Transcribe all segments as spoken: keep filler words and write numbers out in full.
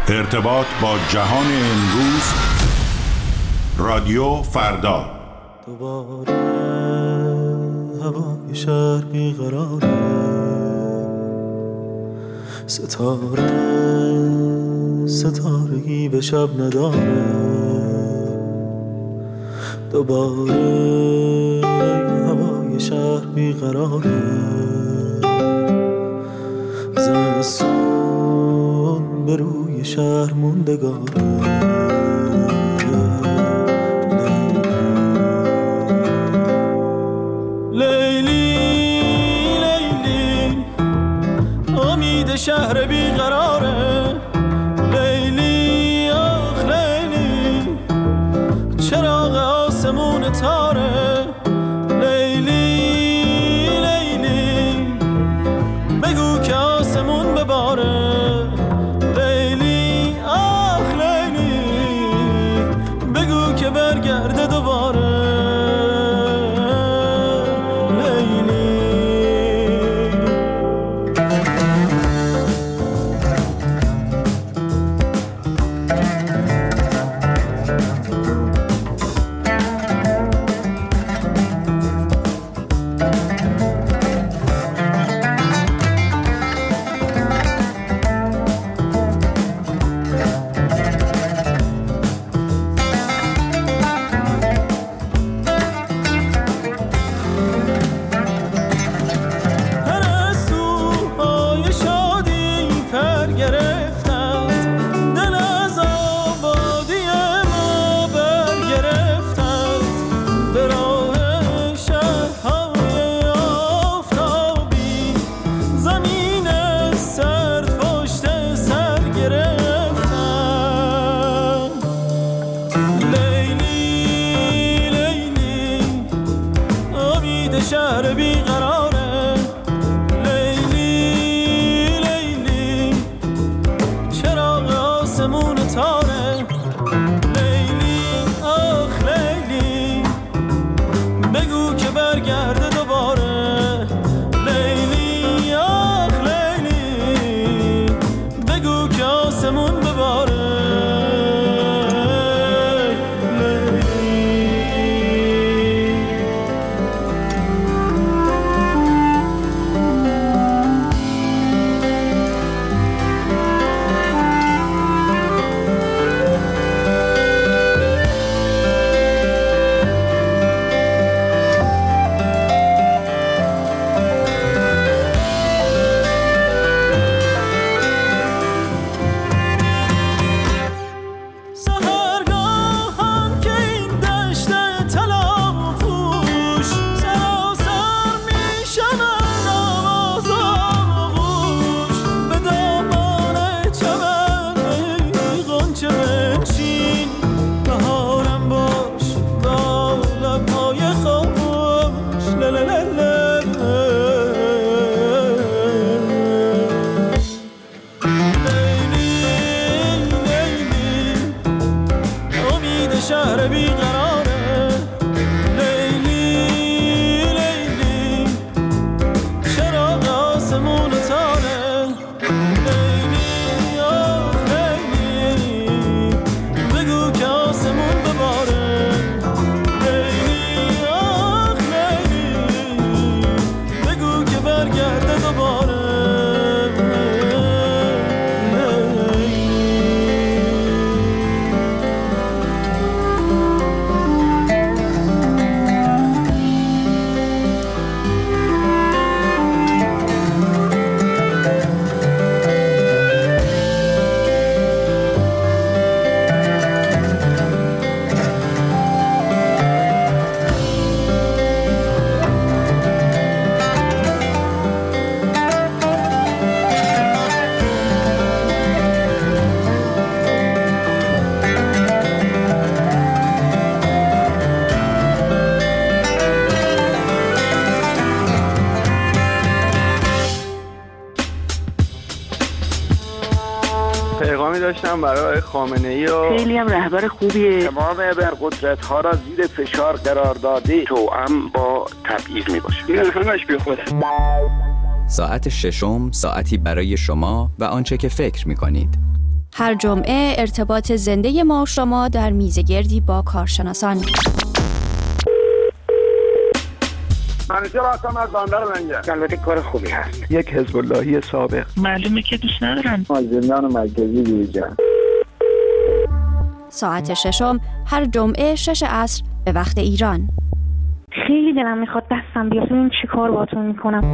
ارتباط با جهان امروز. رادیو فردا. دوباره هوای شهر بیقراره، ستاره ستارگی به شب نداره. دوباره هوای شهر بیقراره، زمستون به روی شهر موندگاره. شهر بیقراره، لیلی آخ لیلی، چراغ آسمون تاره. لیلی لیلی، بگو که آسمون بباره. لیلی آخ لیلی، بگو که برگرده دوباره. شهر بیقراره، لیلی لیلی، چراغ آسمون تاره. لیلی آخ لیلی، بگو که برگرده دوباره. لیلی آخ لیلی، بگو که آسمون بباره. شهر بیقراره، لیلی لیلی، چراغ آسمون تاره. لیلی آخ لیلی، بگو که آسمون بباره. لیلی آخ لیلی، بگو که برگرده دوباره. پیغامی داشتم برای خامنه‌ای و خیلی هم رهبر خوبیه. تمام ابرقدرت‌ها را زیر فشار قرار داده، توأم با تبعیض میباشه. این همش بیخوده. ساعت ششم، ساعتی برای شما و آنچه که فکر میکنید. هر جمعه ارتباط زنده ما و شما در میزگردی با کارشناسان. منیجر هستم از بندر منجر. البته کار خوبی هست. یک حزب اللهی سابق. معلومه که دوست ندارم. زندان مرکزی بیرجان. ساعت ششم هر جمعه شش عصر به وقت ایران. خیلی دلم میخواد دستم بیاد ببینم چی کار باهاتون میکنم.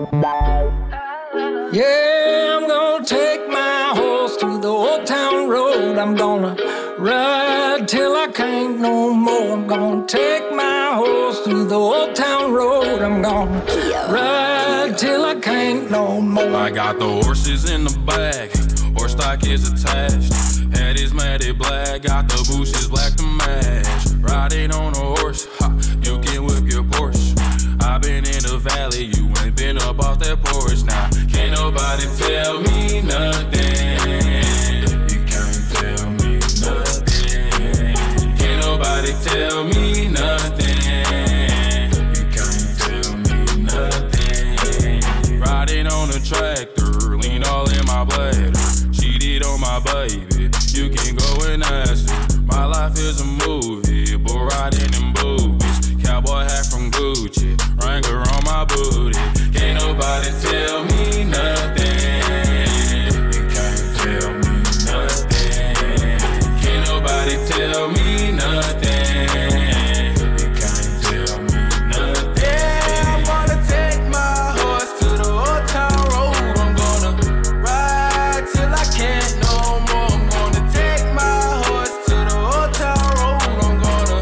Yeah, I'm gonna take my horse to the old town road. I'm gonna ride till I can't no more. I'm gonna take my horse to the old town road. I'm gonna ride till I can't no more. I got the horses in the back, horse stock is attached. Head is matted black, got the bushes black to match. Riding on a horse, ha, you can whip your Porsche. I've been in the valley, you ain't been up off that porch. Now, can't nobody tell me nothing. You can't tell me nothing. Can't nobody tell me nothing. You can't tell me nothing. Riding on a tractor, lean all in my bladder. Cheated on my baby, you can go and ask her. My life is a movie, but riding in boobies. Cowboy hat from Gucci, Wrangler on my booty. Can't nobody tell me nothing. You can't tell me nothing. Can't nobody tell me nothing. You can't tell me nothing. Yeah, I'm gonna take my horse to the old town road. I'm gonna ride till I can't no more. I'm gonna take my horse to the old town road. I'm gonna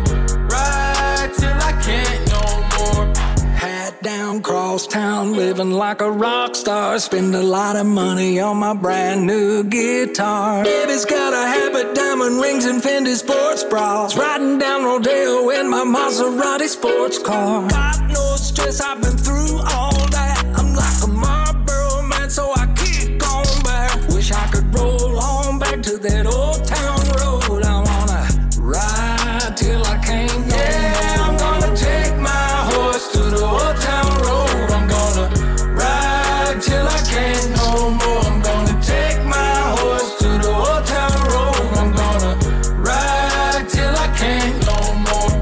ride till I can't no more. Hat down, cross town, living like a rock star. Spend a lot of money on my brand new guitar. Baby's got a habit, diamond rings and Fendi sports bras. Riding down Rodeo in my Maserati sports car. Got no stress, I've been through all that. I'm like a Marlboro man, so I keep going back. Wish I could roll on back to that old town road. I wanna ride till I can't no more. I'm gonna take my horse to the old town road. I'm gonna ride till I can't no more. I'm gonna take my horse to the old town road. I'm gonna ride till I can't no more.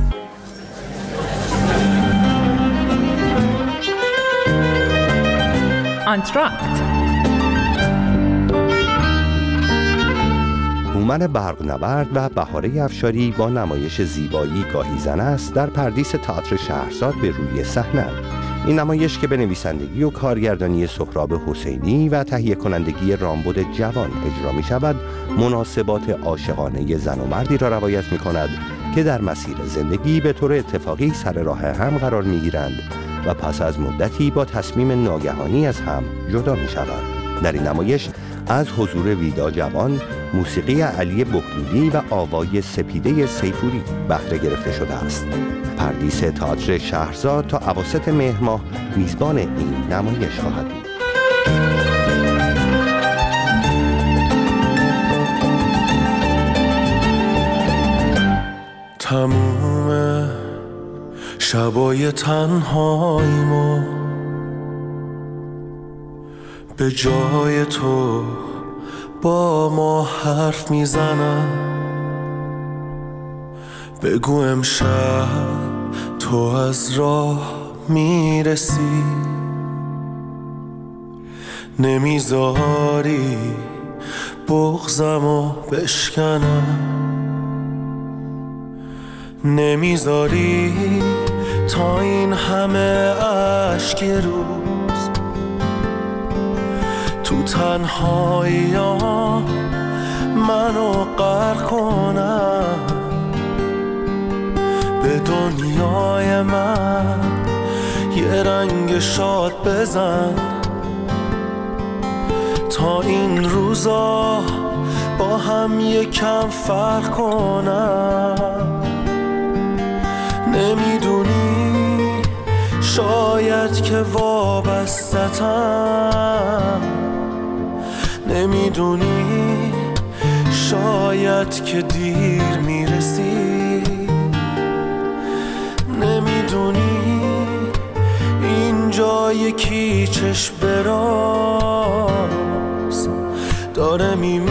آنتراکت. هومن برق‌نورد و بهاره افشاری با نمایش زیبایی گاهی زن است در پردیس تئاتر شهرزاد به روی صحنه. این نمایش که به نویسندگی و کارگردانی سهراب حسینی و تهیه کنندگی رامبد جوان اجرا می شود، مناسبات عاشقانه زن و مردی را روایت می کند که در مسیر زندگی به طور اتفاقی سر راه هم قرار می گیرند و پس از مدتی با تصمیم ناگهانی از هم جدا می شوند. در این نمایش از حضور ویدا جوان، موسیقی علی بهلولی و آوای سپیده سیفوری بهره گرفته شده است. پردیس تئاتر شهرزاد تا اواسط مهر ماه میزبان این نمایش خواهد بود. تموم شبای تنهاییمو به جای تو با ما حرف میزنم. بگو امشب تو از راه میرسی، نمیذاری بغضمو بشکنم، نمیذاری تا این همه عشق روز تو تنهایی ها منو غرق کنم. به دنیای من یه رنگ شاد بزن تا این روزا با هم یکم فرق کنم. نمیدونی شاید که وابسته‌ام، نمیدونی شاید که دیر میرسی، نمیدونی اینجا یکی چشم براز داره میمیره.